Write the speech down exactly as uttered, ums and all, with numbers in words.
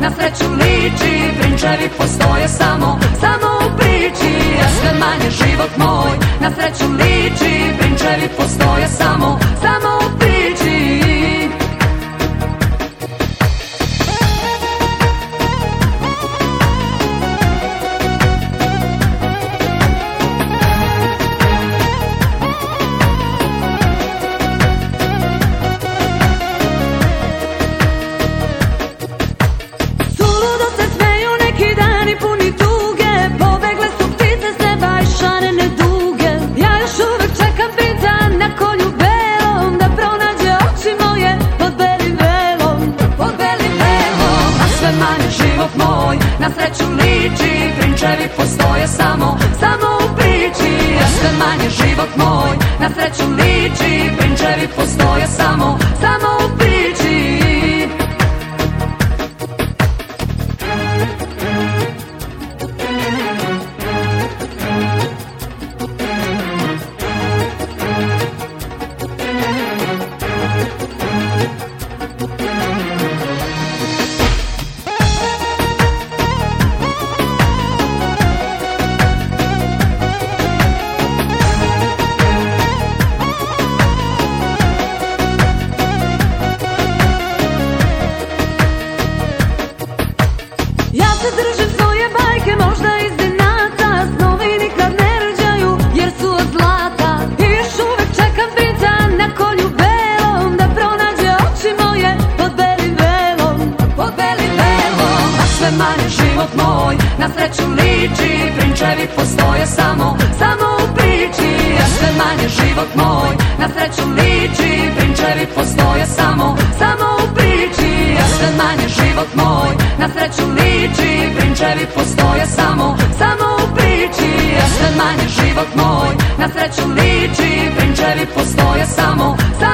na sreću liči, prinčevi postoje samo, samo u priči, a sve manje život moj, na sreću liči, prinčevi postoje samo, samo u priči. Na sreću liči, prinčevi postoje samo, samo u priči, a sve manje život moj, na sreću liči, prinčevi postoje samo, samo u priči. Držim svoje bajke, možda iz inata, snovi nikad ne rađaju, jer su od zlata. I još uvek čekam pita na konju belom, da pronađe oči moje pod belim velom, pod belim velom. A sve manje život moj, na sreću liči, prinčevi postoje samo, samo u priči. A sve manje život moj, na sreću liči, prinčevi postoje samo, samo u priči. A sve manje život moj, na sreću liči, prinčevi postoje samo, samo u priči, a sve manje život moj, na sreću liči, prinčevi postoje samo, samo